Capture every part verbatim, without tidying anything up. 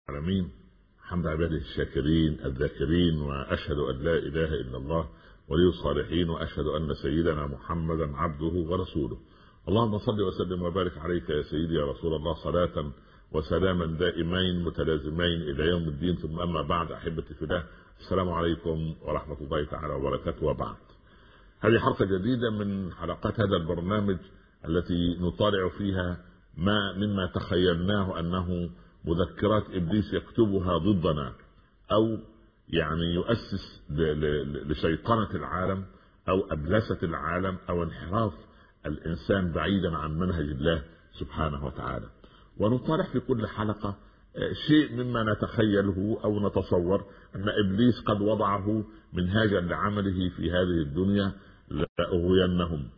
العالمين، حمد عباده الشاكرين الذاكرين، وأشهد أن لا إله إلا الله ولي الصالحين، وأشهد أن سيدنا محمدا عبده ورسوله. اللهم صل وسلم وبارك عليك يا سيدي يا رسول الله، صلاة وسلاما دائمين متلازمين إلى يوم الدين. ثم أما بعد، أحبتي في الله، السلام عليكم ورحمة الله تعالى وبركاته. وبعد، هذه حلقة جديدة من حلقات هذا البرنامج التي نطالع فيها ما مما تخيلناه أنه مذكرات إبليس يكتبها ضدنا، أو يعني يؤسس لشيطنة العالم أو أبلسة العالم أو انحراف الإنسان بعيدا عن منهج الله سبحانه وتعالى. ونطالع في كل حلقة شيء مما نتخيله أو نتصور أن إبليس قد وضعه منهاجا لعمله في هذه الدنيا، لأغوينهم،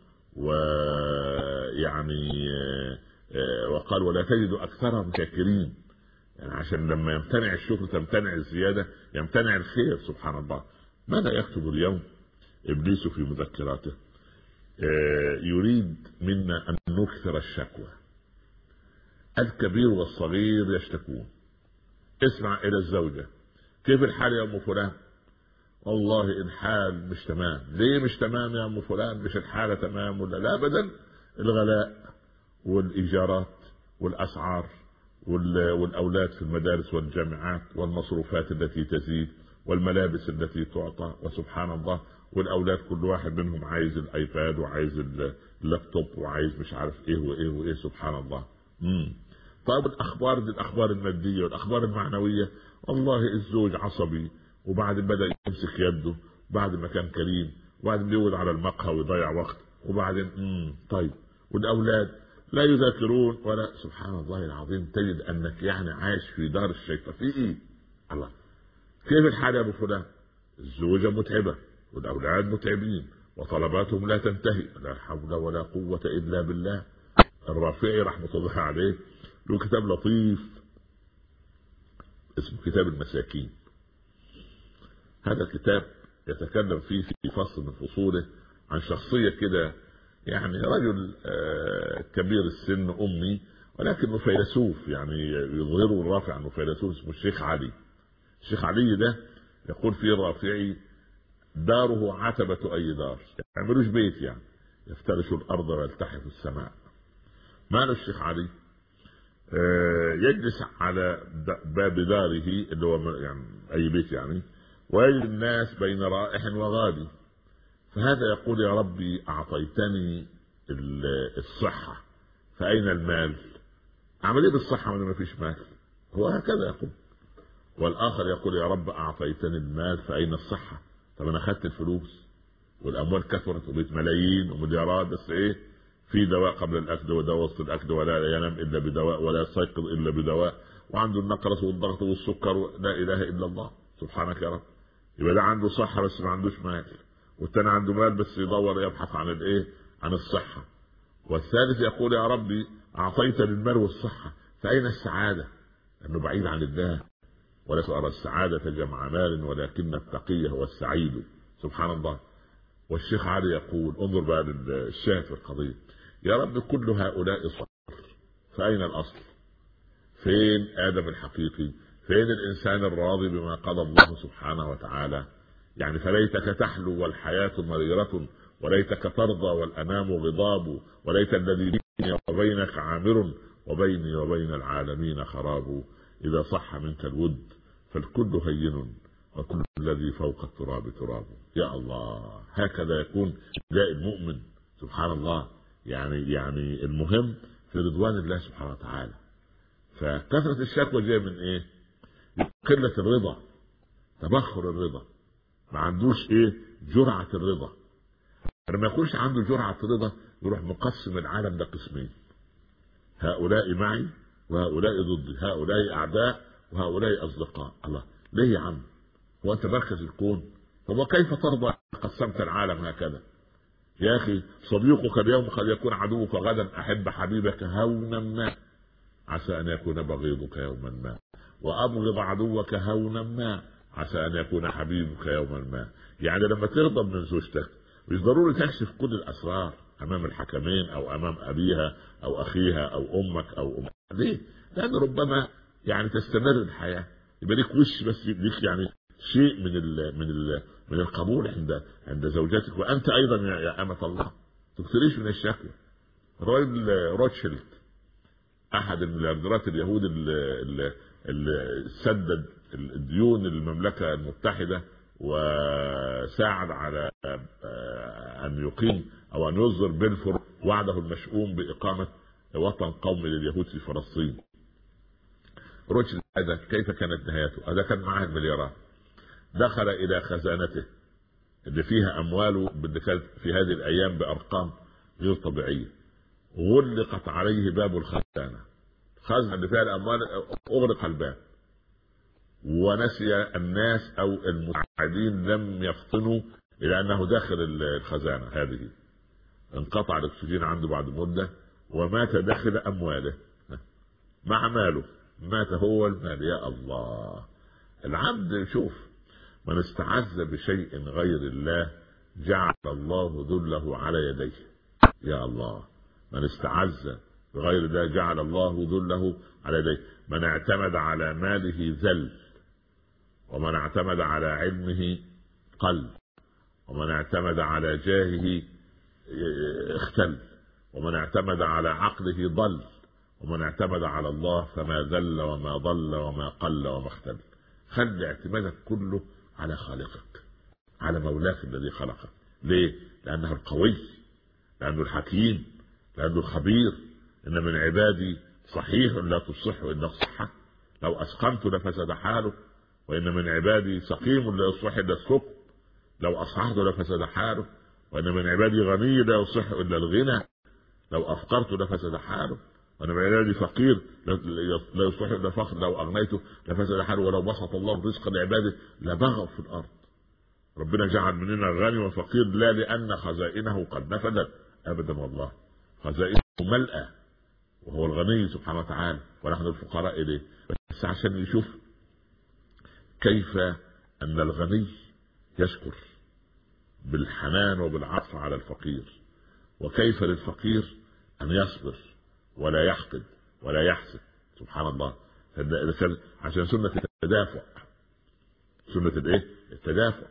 ويعني وقال ولا تجد أكثرهم شاكرين، يعني عشان لما يمتنع الشكر تمتنع الزيادة، يمتنع الخير. سبحان الله، ماذا يكتب اليوم إبليس في مذكراته؟ يريد منا أن نكثر الشكوى. الكبير والصغير يشتكون. اسمع إلى الزوجة، كيف الحال يا أم فلان؟ والله الحال مش تمام. ليه مش تمام يا أم فلان؟ مش الحالة تمام ولا لا؟ أبدا، الغلاء والإيجارات والأسعار والأولاد في المدارس والجامعات والمصروفات التي تزيد والملابس التي تعطى، وسبحان الله، والأولاد كل واحد منهم عايز الآيباد وعايز اللابتوب وعايز مش عارف إيه وإيه وإيه. سبحان الله. مم. طيب الأخبار دي، الأخبار المادية والأخبار المعنوية، والله الزوج عصبي، وبعد بدأ يمسك يده، بعد ما كان كريم، وبعد يولد على المقهى ويضيع وقت، وبعدين مم. طيب والأولاد لا يذاكرون ولا. سبحان الله العظيم، تجد أنك يعني عايش في دار الشيطان. في إيه؟ الله، كيف الحال يا أبو فلان؟ الزوجة متعبة والأولاد متعبين وطلباتهم لا تنتهي. لا حول ولا قوة إلا بالله. الرافعي رحمة الله عليه له كتاب لطيف اسمه كتاب المساكين. هذا الكتاب يتكلم فيه في فصل من فصوله عن شخصية كده، يعني رجل كبير السن أمي، ولكنه فيلسوف، يعني يظهره الرافع أنه فيلسوف، اسمه الشيخ علي. الشيخ علي ده يقول فيه الرافعي داره عتبة أي دار، يعني ملوش بيت، يعني يفترش الأرض ويلتحف السماء. ماله الشيخ علي؟ يجلس على باب داره اللي هو يعني أي بيت يعني، ويجد الناس بين رائح وغادي، فهذا يقول يا ربي أعطيتني الصحة فأين المال؟ أعمل إيه بالصحة وأنا ما فيش مال؟ هو هكذا يقول. والآخر يقول يا رب أعطيتني المال فأين الصحة؟ طب أنا أخذت الفلوس والأموال كثرت وبيت ملايين ومليارات، بس إيه؟ في دواء قبل الأكل ودواء وسط الأكل، ولا ينام إلا بدواء ولا يستيقظ إلا بدواء، وعنده النقرس والضغط والسكر، لا إله إلا الله. سبحانك يا رب. يبقى ده عنده صحة بس ما عندوش مال، والتاني عنده مال بس يدور يبحث عن الايه؟ عن الصحة. والثالث يقول يا ربي أعطيت للمال والصحة فأين السعادة؟ لأنه بعيد عن الله. ولا ترى السعادة جمع مال ولكن التقي هو السعيد. سبحان الله. والشيخ علي يقول، انظر بقى للشاهد في القضية، يا رب كل هؤلاء صفر فأين الأصل؟ فين آدم الحقيقي؟ فين الإنسان الراضي بما قضى الله سبحانه وتعالى؟ يعني فليتك تحلو والحياة مريرة، وليتك ترضى والأنام غضاب، وليت الذي بيني وبينك عامر، وبيني وبين العالمين خراب. إذا صح منك الود فالكل هين، وكل الذي فوق التراب تراب. يا الله، هكذا يكون جاء المؤمن. سبحان الله. يعني يعني المهم في رضوان الله سبحانه وتعالى. فكثرة الشكوى جاء من ايه؟ قلة الرضا، تبخر الرضا، ما عندوش ايه؟ جرعة الرضا. لما يكونش عنده جرعة رضا يروح مقسم العالم ده قسمين، هؤلاء معي وهؤلاء ضدي، هؤلاء اعداء وهؤلاء اصدقاء. الله، ليه يا عم؟ هو انت مركز الكون؟ طب وكيف ترضى قسمت العالم هكذا؟ يا اخي صديقك اليوم قد يكون عدوك غدا. احب حبيبك هونا ما عسى ان يكون بغيضك يوما ما، وابغض عدوك هونا ما عسى ان يكون حبيبك يوما ما. يعني لما تغضب من زوجتك مش ضروري تكشف كل الاسرار امام الحكمين او امام ابيها او اخيها او امك او امك. ليه؟ لان ربما يعني تستمر الحياه، يبقى ليك وش بس ليك يعني شيء من ال من ال من القبول عند عند زوجتك. وانت ايضا يا امه الله تكثريش من الشكوى. الراجل روتشيلد احد المليارديرات اليهود اللي سدد الديون المملكه المتحده وساعد على ان يقيم او ان يصدر بلفور وعده المشؤوم باقامه وطن قومي لليهود في فلسطين. روتشيلد هذا كيف كانت نهايته؟ هذا كان معه المليارات، دخل الى خزانته اللي فيها امواله اللي كانت في هذه الايام بارقام غير طبيعيه، غلقت عليه باب الخزانه، الخزنه اللي فيها الاموال اغلق الباب، ونسي الناس او المساعدين لم يفطنوا الى انه داخل الخزانه هذه. انقطع الاكسجين عنده بعد مده ومات داخل امواله مع ماله، مات هو المال. يا الله، العبد شوف من استعز بشيء غير الله جعل الله ذله على يديه. يا الله، من استعز بغير الله جعل الله ذله على يديه. من اعتمد على ماله ذل، ومن اعتمد على علمه قل، ومن اعتمد على جاهه اختل، ومن اعتمد على عقله ضل، ومن اعتمد على الله فما ذل وما ضل وما قل وما اختل. خلي اعتمادك كله على خالقك، على مولاك الذي خلقك. ليه؟ لأنه القوي، لأنه الحكيم، لأنه الخبير. إن من عبادي صحيح لا تصح إلا الصحة، لو أسقمت لفسد حاله، وإن من عبادي سقيم لا يصح إلا السقم، لو أصححت لفسد حاله، وإن من عبادي غني لا يصح إلا الغنى، لو أفقرت لفسد حاله، وأنا من عبادي فقير لا يصح إلا الفقر، لو أغنيته لفسد حاله، ولو بسط الله الرزق لعباده لبغوا في الأرض. ربنا جعل مننا غني وفقير لا لأن خزائنه قد نفدت أبدا، والله خزائنه ملأة وهو الغني سبحانه وتعالى ونحن الفقراء إليه. بس عشان يشوف كيف أن الغني يشكر بالحنان وبالعطف على الفقير، وكيف للفقير أن يصبر ولا يحقد ولا يحسد. سبحان الله، عشان سنة التدافع، سنة الايه؟ التدافع.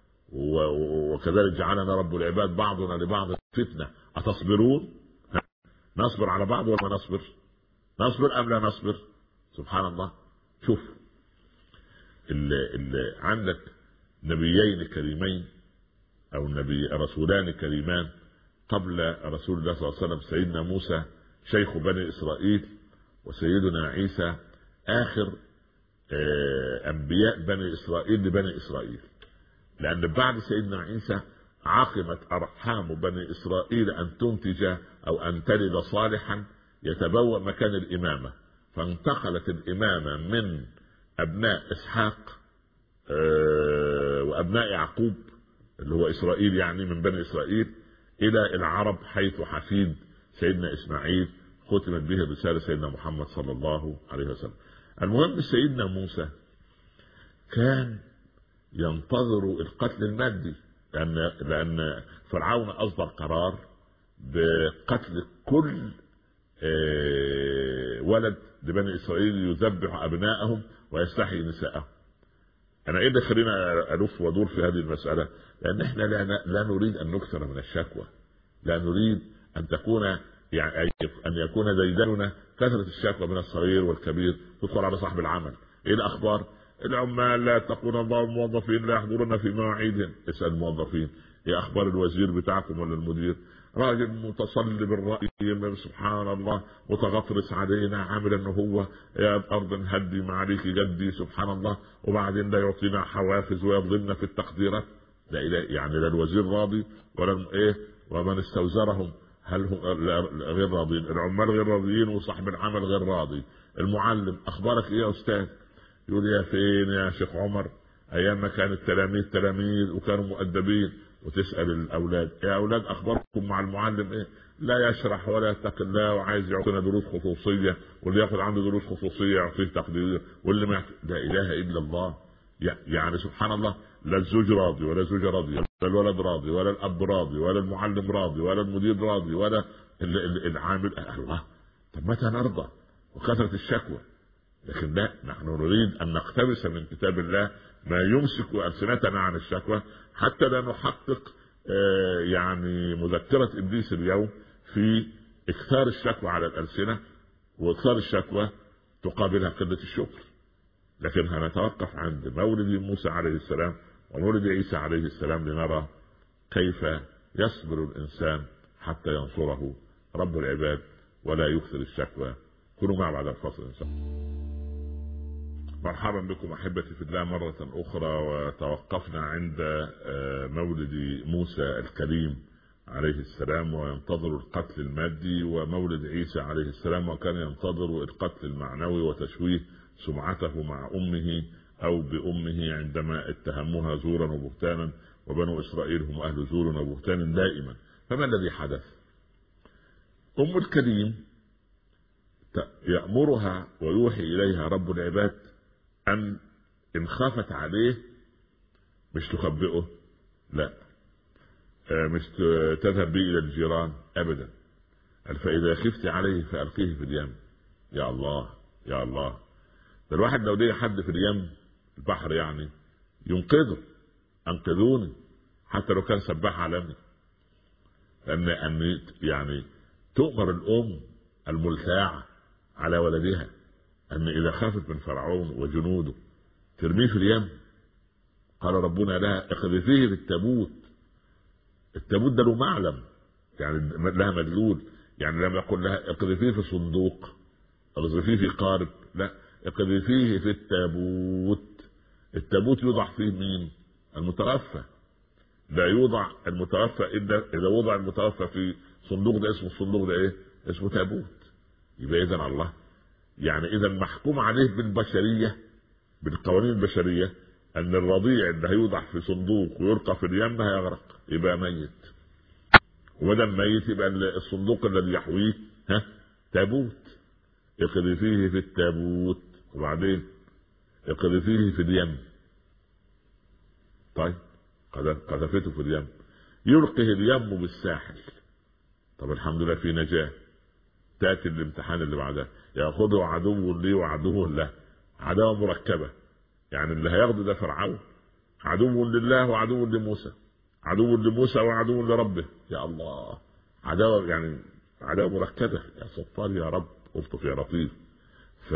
وكذلك جعلنا رب العباد بعضنا لبعض فتنة أتصبرون؟ نصبر على بعض ولا نصبر؟ نصبر أم لا نصبر؟ سبحان الله. شوف اللي اللي عندك نبيين كريمين أو نبي رسولان كريمان قبل رسول الله صلى الله عليه وسلم، سيدنا موسى شيخ بني إسرائيل، وسيدنا عيسى آخر أنبياء بني إسرائيل لبني إسرائيل. لأن بعد سيدنا عيسى عقمت أرحام بني إسرائيل أن تنتج أو أن تلد صالحا يتبوأ مكان الإمامة، فانتقلت الإمامة من أبناء إسحاق وأبناء يعقوب اللي هو إسرائيل يعني من بني إسرائيل إلى العرب، حيث حفيد سيدنا إسماعيل ختمت به رسالة سيدنا محمد صلى الله عليه وسلم. المهم سيدنا موسى كان ينتظر القتل المادي، لأن لأن فرعون أصدر قرار بقتل كل ولد لبني إسرائيل يذبح أبنائهم ويستحيي نساءهم. أنا إيه اللي خلينا ألف وادور في هذه المسألة؟ لأن إحنا لا, لا نريد أن نكثر من الشكوى، لا نريد أن تكون يعني أن يكون ديدننا كثرة الشكوى من الصغير والكبير تدخل على صاحب العمل. إيه الأخبار؟ العمال لا يتقون الله، الموظفين لا يحضرون في مواعيدهم. اسأل الموظفين ايه اخبار الوزير بتاعكم ولا المدير؟ راجل متصلب الرأي سبحان الله، متغطرس علينا، عامل انه هو يا ارض هدي ما عليك جدي سبحان الله، وبعدين لا يعطينا حوافز ويظلمنا في التقديرات. لا يعني لا الوزير راضي ولا ايه، ومن استوزرهم هل هم غير راضين، العمال غير راضيين وصاحب العمل غير راضي. المعلم اخبارك ايه يا استاذ؟ يقول يا فين يا شيخ عمر ايام ما كان التلاميذ تلاميذ وكانوا مؤدبين. وتسأل الاولاد يا اولاد اخباركم مع المعلم ايه؟ لا يشرح ولا يتقي الله وعايز يعطينا دروس خصوصيه، واللي ياخذ عنده دروس خصوصيه يعطيه تقدير، واللي ما لا اله الا الله. يعني سبحان الله، لا الزوج راضي ولا الزوجه راضيه ولا الولد راضي ولا الاب راضي ولا المعلم راضي ولا المدير راضي ولا العامل. الله، طب متى نرضى؟ وكثرة الشكوى لكن لا، نحن نريد ان نقتبس من كتاب الله ما يمسك ألسنتنا عن الشكوى حتى لا نحقق آه يعني مذكرة ابليس اليوم في اكثار الشكوى على الألسنة، واكثار الشكوى تقابلها قلة الشكر. لكن هنتوقف عند مولد موسى عليه السلام ومولد عيسى عليه السلام لنرى كيف يصبر الإنسان حتى ينصره رب العباد ولا يكثر الشكوى. كونوا مع بعد الفصل إن شاء الله. مرحبا بكم أحبتي في الله مرة أخرى، وتوقفنا عند مولد موسى الكريم عليه السلام وينتظر القتل المادي، ومولد عيسى عليه السلام وكان ينتظر القتل المعنوي وتشويه سمعته مع أمه أو بأمه عندما اتهموها زورا وبهتانا، وبنو إسرائيل هم أهل زور وبهتان دائما. فما الذي حدث؟ أم الكريم يأمرها ويوحي إليها رب العباد أن إن خافت عليه مش تخبئه، لا، مش تذهب به إلى الجيران أبدا، فإذا خفت عليه فألقيه في اليم. يا الله يا الله، ده الواحد لو ليه حد في اليم البحر يعني ينقذه، أنقذوني، حتى لو كان سباح عالمي. لأن أن يعني تؤمر الأم الملتاعة على ولدها أن إذا خافت من فرعون وجنوده ترميه في اليم. قال ربنا لها اقذفيه في التابوت. التابوت ده له معلم، يعني لها مدلول، يعني لما يقول لها اقذفيه في صندوق، اقذفيه في قارب، لا، اقذفيه في التابوت. التابوت يوضع فيه مين؟ المتوفى. لا يوضع المتوفى الا اذا وضع المتوفى في صندوق، ده اسمه الصندوق ده ايه؟ اسمه تابوت. يبقى اذا الله يعني اذا محكوم عليه بالبشريه، بالقوانين البشريه، ان الرضيع اللي هيوضع في صندوق ويلقى في اليم هيغرق، يبقى ميت. ومدام ميت يبقى الصندوق الذي يحويه ها تابوت. اقذفيه في التابوت، وبعدين اقذفيه في اليم. طيب قذفته في اليم، يلقيه اليم بالساحل. طب الحمد لله في نجاة. تأتي الامتحان اللي بعدها، يأخذه عدو لي وعدو له، عداوة مركبة. يعني اللي هياخده ده فرعون، عدو لله وعدو لموسى، عدو لموسى وعدو لربه. يا الله، عداوة يعني عداوة مركبة. يا ستار يا رب، الطف يا لطيف. ف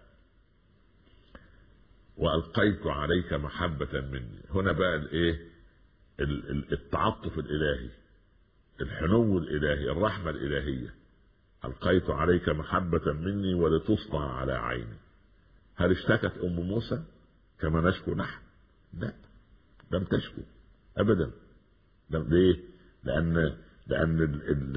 وألقيت عليك محبة مني. هنا بقى الايه؟ التعطف الإلهي، الحنو الإلهي، الرحمة الإلهية. ألقيت عليك محبة مني ولتصنع على عيني. هل اشتكت أم موسى كما نشكو نحن؟ لا، لم تشكو أبدا. ليه؟ لأن لأن ال ال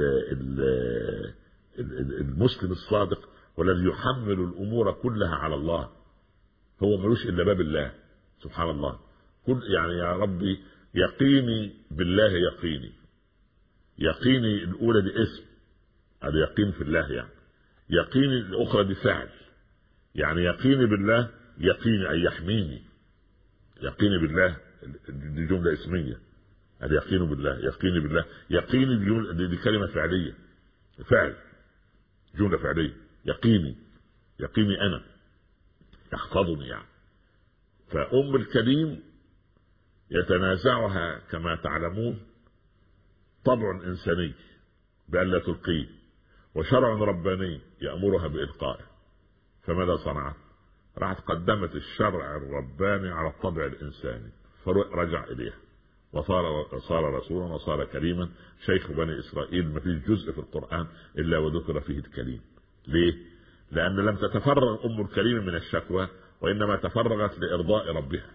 ال المسلم الصادق والذي يحمل الأمور كلها على الله، هو ملوش إلا باب الله سبحان الله. كل يعني يا ربي يقيني بالله يقيني. يقيني الأولى دي اسم، هذا يقين في الله يعني. يقيني الأخرى دي فعل، يعني يقيني بالله يقيني أي يحميني. يقيني بالله دي جملة اسمية، هذا يقين بالله. يقيني بالله، يقيني دي, دي كلمة فعلية، فعل، جملة فعلية. يقيني، يقيني أنا يحفظني يعني. فأم الكريم يتنازعها كما تعلمون طبع إنساني بأن لا تلقيه، وشرع رباني يأمرها بإلقائه. فماذا صنعت؟ راحت قدمت الشرع الرباني على الطبع الإنساني، فرجع إليها وصار صار رسولا وصار كريما. شيخ بني إسرائيل ما فيش جزء في القرآن إلا وذكر فيه الكريم. ليه؟ لأن لم تتفرغ أم الكريم من الشكوى، وإنما تفرغت لإرضاء ربها.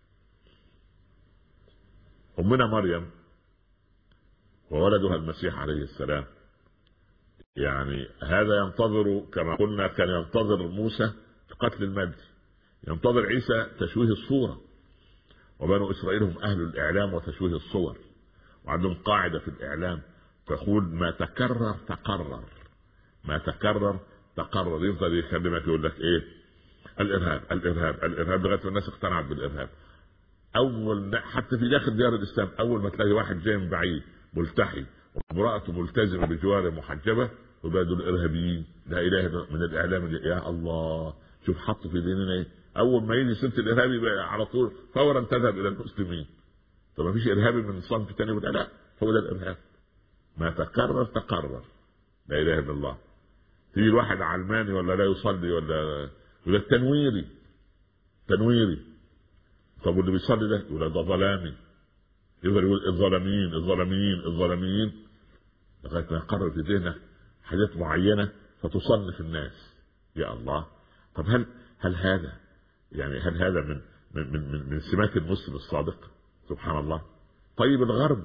أمنا مريم وولدها المسيح عليه السلام، يعني هذا ينتظر كما قلنا، كان ينتظر موسى قتل المادي، ينتظر عيسى تشويه الصورة. وبنو إسرائيل هم أهل الإعلام وتشويه الصور، وعندهم قاعدة في الإعلام تقول ما تكرر تقرر، ما تكرر تقرر. يفضل يكلمك يقول لك ايه؟ الارهاب الارهاب الارهاب، لغايه الناس اقتنعت بالارهاب. اول حتى في داخل ديار الاسلام اول ما تلاقي واحد جاي من بعيد ملتحي وامراته ملتزمه بجواره محجبه، وبقى دول الارهابيين. لا اله الا من الاعلام. يا الله، شوف حط في ديننا ايه؟ اول ما يجي سنه الارهابي على طول فورا تذهب الى المسلمين. طب ما فيش ارهابي من صنف تاني يقول لا هو ده الارهاب. ما تكرر تقرر. لا اله الا الله. تيجي الواحد علماني ولا لا يصلي ولا ولا التنويري تنويري. طب واللي بيصلي ده يقول ده ظلامي. يقدر يقول الظالمين الظالمين الظالمين لغايه ما يقرر في ذهنه حاجات معينه فتصنف الناس. يا الله. طب هل هل هذا يعني هل هذا من من من من سمات المسلم الصادق؟ سبحان الله. طيب الغرب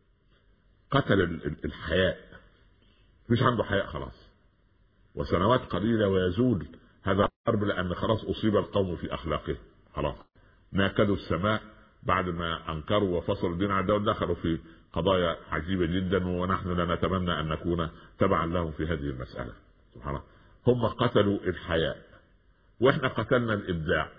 قتل الحياء، مش عنده حياء خلاص، وسنوات قليله ويزول هذا الغرب لان خلاص اصيب القوم في اخلاقه. خلاص ناكدوا السماء بعد ما انكروا وفصلوا الدين عن الدول، دخلوا في قضايا عجيبه جدا، ونحن لا نتمنى ان نكون تبعا لهم في هذه المساله. سبحان الله. هم قتلوا الحياء واحنا قتلنا الابداع.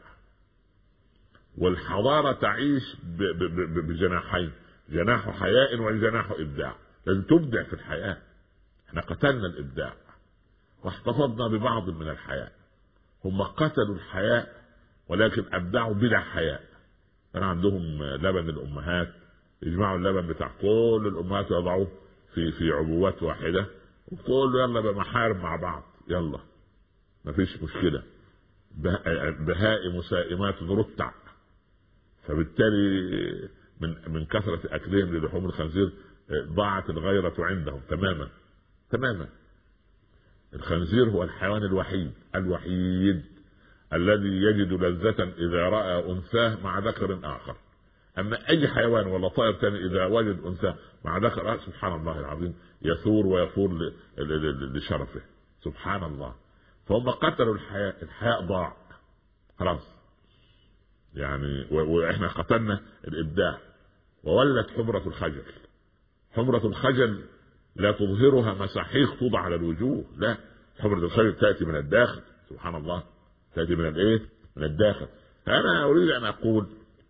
والحضاره تعيش بجناحين، جناح حياء وجناح ابداع. لازم تبدع في الحياه. احنا قتلنا الابداع واحتفظنا ببعض من الحياء. هم قتلوا الحياء ولكن ابدعوا بلا حياء. كان عندهم لبن الامهات، يجمعوا اللبن بتاع كل الامهات ويضعوه في في عبوات واحده وتقول يلا بمحارم مع بعض، يلا مفيش مشكله. بهائم سائمات رتع. فبالتالي من من كثره اكلهم للحوم الخنزير ضاعت الغيره عندهم تماما تماما. الخنزير هو الحيوان الوحيد الوحيد الذي يجد لذة إذا رأى أنثاه مع ذكر آخر. أما أي حيوان ولا طائر ثاني إذا وجد أنثاه مع ذكر آخر سبحان الله العظيم يثور ويفور لشرفه. سبحان الله. فهم قتلوا الحياء، الحياء ضاع خلاص يعني. وإحنا قتلنا الإبداع. وولت حمرة الخجل. حمرة الخجل لا تظهرها مساحيق توضع على الوجوه، لا، حمرة الخجل تأتي من الداخل. سبحان الله. تأتي من الايه؟ من الداخل. انا اريد ان اقول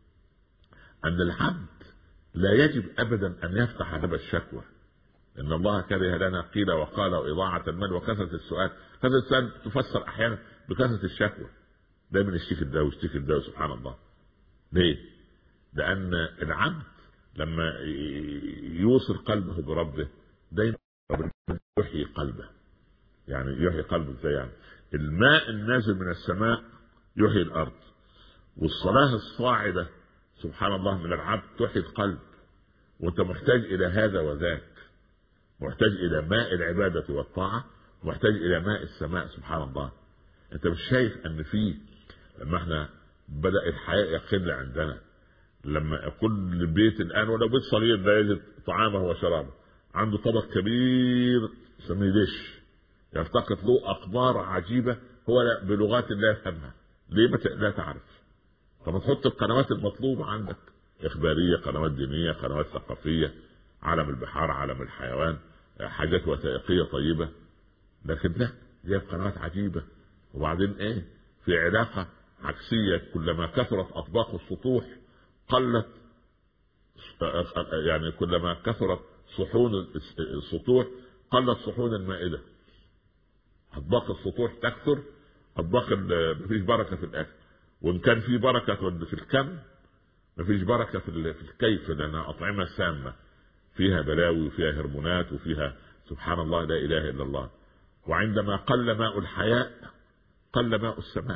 ان العبد لا يجب ابدا ان يفتح باب الشكوى. ان الله كره لنا قيل وقال واضاعة المال وكثرة السؤال. كثرة السؤال تفسر احيانا بكثرة الشكوى. دايما يشتكي ده ويشتكي ده. سبحان الله. ليه؟ لان العبد لما يوصل قلبه بربه دايما يحيي قلبه. يعني يحيي قلبه ازاي؟ يعني الماء النازل من السماء يحيي الارض، والصلاه الصاعده سبحان الله من العبد تحيي القلب. وانت محتاج الى هذا وذاك، محتاج الى ماء العباده والطاعه، محتاج الى ماء السماء. سبحان الله. انت مش شايف ان في لما احنا بدا الحياء يقل عندنا، لما كل بيت الان ولو بيت صغير لا يجد طعامه وشرابه، عنده طبق كبير يسميه دش يلتقط له اقدار عجيبه هو بلغات لا يفهمها. ليه؟ ما لا تعرف. طب تحط القنوات المطلوبه عندك، اخباريه، قنوات دينيه، قنوات ثقافيه، عالم البحار، عالم الحيوان، حاجات وثائقيه طيبه. لكن لا، دي قنوات عجيبه. وبعدين ايه؟ في علاقه عكسيه. كلما كثرت اطباق السطوح قلت، يعني كلما كثرت صحون السطوح قلت صحون المائده. اطباق السطوح تكثر، اطباق مفيش بركه في الاكل. وان كان في بركه في الكم مفيش بركه في الكيف، لانها اطعمه سامه فيها بلاوي وفيها هرمونات وفيها سبحان الله لا اله الا الله. وعندما قل ماء الحياء قل ماء السماء.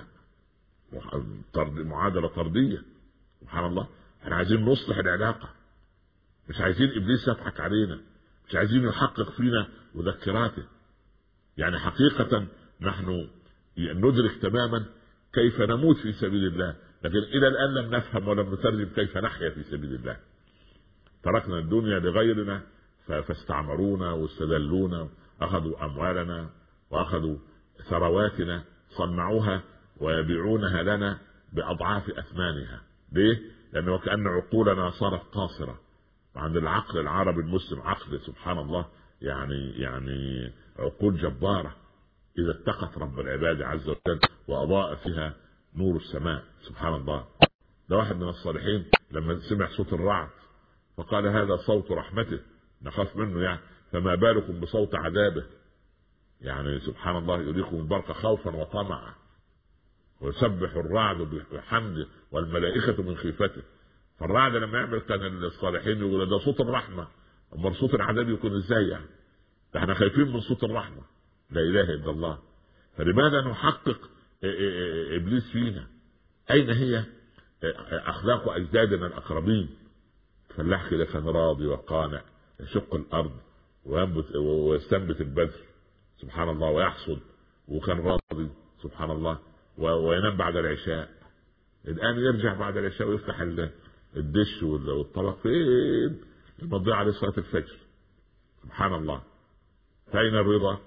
معادله طرديه. سبحان الله. احنا عايزين نصلح العلاقه، مش عايزين ابليس يضحك علينا، مش عايزين يحقق فينا مذكراته. يعني حقيقة نحن ندرك تماما كيف نموت في سبيل الله، لكن إلى الآن لم نفهم ولم نترجم كيف نحيا في سبيل الله. تركنا الدنيا لغيرنا فاستعمرونا واستذلونا، أخذوا أموالنا وأخذوا ثرواتنا، صنعوها ويبيعونها لنا بأضعاف أثمانها. ليه؟ لأنه وكأن عقولنا صارت قاصرة. وعند العقل العربي المسلم عقل سبحان الله يعني يعني عقول جبارة إذا اتقت رب العباد عز وجل وأضاء فيها نور السماء. سبحان الله. ده واحد من الصالحين لما سمع صوت الرعد فقال هذا صوت رحمته، نخاف منه يعني، فما بالكم بصوت عذابه. يعني سبحان الله يريكم البرق خوفا وطمعا. ويسبح الرعد بحمده والملائكة من خيفته. فالرعد لما يعمل كان الصالحين يقول ده صوت الرحمة، اما صوت العذاب يكون ازاي يعني؟ ده احنا خايفين من صوت الرحمة. لا اله الا الله. فلماذا نحقق ابليس فينا؟ اين هي اخلاق اجدادنا الاقربين؟ فلاح كده كان راضي وقانع، يشق الارض وينبت ويستنبت البذر سبحان الله ويحصد، وكان راضي سبحان الله وينام بعد العشاء. الان يرجع بعد العشاء ويفتح الدش والطبق، فين المضيع عليه صلاه الفجر؟ سبحان الله. فاين الرضا؟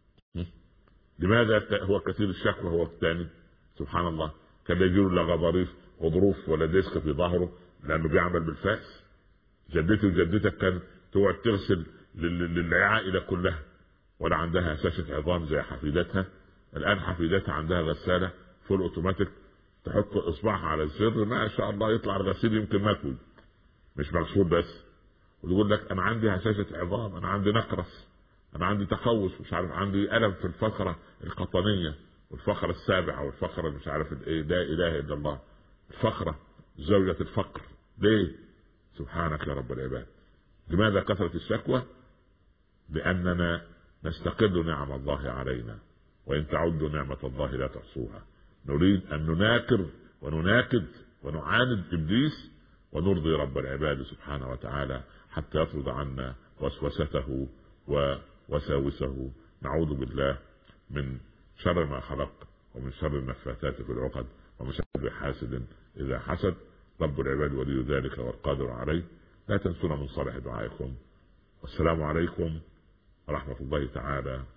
لماذا هو كثير الشكوى هو الثاني؟ سبحان الله. كان يجيله لا غضاريف غضروف ولا ديسك في ظهره لانه بيعمل بالفاس. جدتي وجدتك كان تقعد تغسل للعائله كلها ولا عندها هشاشه عظام زي حفيدتها. الان حفيدتها عندها غساله فول اوتوماتيك، تحط اصبعها على الزر ما شاء الله يطلع الغسيل يمكن مكوي مش مغسول بس. وتقول لك انا عندي هشاشه عظام، انا عندي نقرس، انا عندي تقوس، مش عارف عندي الم في الفقره القطنيه والفقره السابعه والفقره مش عارف ايه. لا اله الا الله. الفقره زاويه الفقر. ليه؟ سبحانك يا رب العباد. لماذا كثرة الشكوى؟ لأننا نستقل نعم الله علينا، وإن تعدوا نعمة الله لا تحصوها. نريد أن نناكر ونناكد ونعاند إبليس ونرضي رب العباد سبحانه وتعالى حتى يطرد عنا وسوسته ووساوسه. نعوذ بالله من شر ما خلق، ومن شر النفاثات في العقد، ومن شر حاسد إذا حسد. رب العباد ولي ذلك والقادر عليه. لا تنسونا من صالح دعائكم. والسلام عليكم ورحمة الله تعالى